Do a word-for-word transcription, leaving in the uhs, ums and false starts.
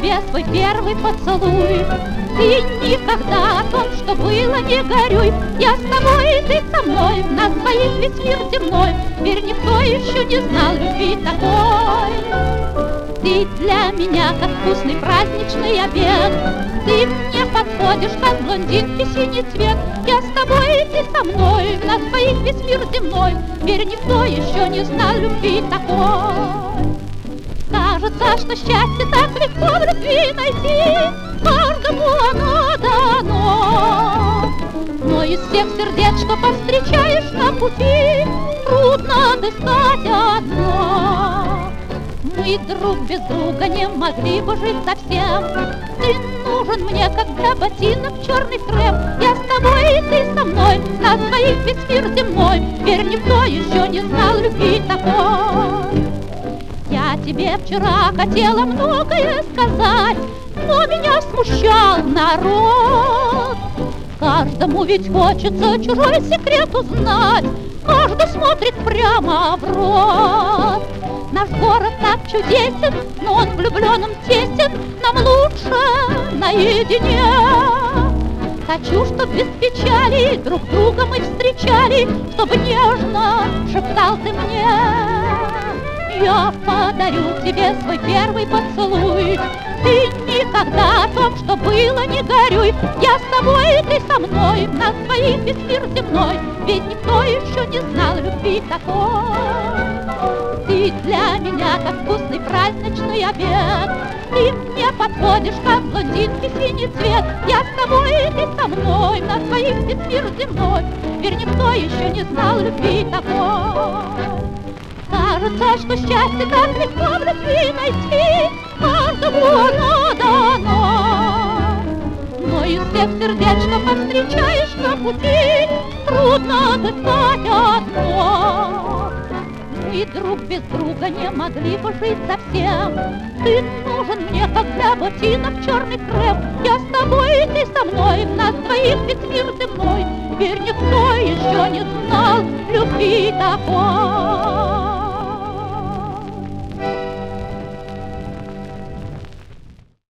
тебе свой первый поцелуй. Ты никогда о том, что было, не горюй. Я с тобой, и ты со мной, в нас двоих весь мир земной. Теперь никто еще не знал любви такой. Ты для меня, как вкусный праздничный обед. Ты мне подходишь, как блондинке синий цвет. Я с тобой, и ты со мной, в нас двоих весь мир земной. Теперь никто еще не знал любви такой. Кажется, что счастье так легко в любви найти, каждому оно дано. Но из всех сердец, что повстречаешь на пути, трудно отыскать одно. Мы друг без друга не могли бы жить совсем. Ты нужен мне, как для ботинок черный крем. Я с тобой, и ты со мной, нас двоих весь мир земной. Теперь никто еще не знал любви такой. Я тебе вчера хотела многое сказать, но меня смущал народ. Каждому ведь хочется чужой секрет узнать, каждый смотрит прямо в рот. Наш город так чудесен, но он влюбленным тесен, нам лучше наедине. Хочу, чтоб без печали друг друга мы встречали, чтобы нежно шептал ты мне. Я подарю тебе свой первый поцелуй. Ты никогда о том, что было, не горюй. Я с тобой, и ты со мной, в нас двоих весь мир земной. Ведь никто еще не знал любви такой. Ты для меня, как вкусный праздничный обед. Ты мне подходишь, как блондинке синий цвет. Я с тобой, и ты со мной, в нас двоих весь мир земной. Теперь никто еще не знал любви такой. Кажется, что счастье так легко в любви найти, каждому оно дано. Но из всех сердец, что повстречаешь на пути, трудно отыскать одно. Мы друг без друга не могли бы жить совсем. Ты нужен мне, как для ботинок черный крем. Я с тобой, и ты со мной, в нас двоих весь мир земной. Теперь никто еще не знал любви такой.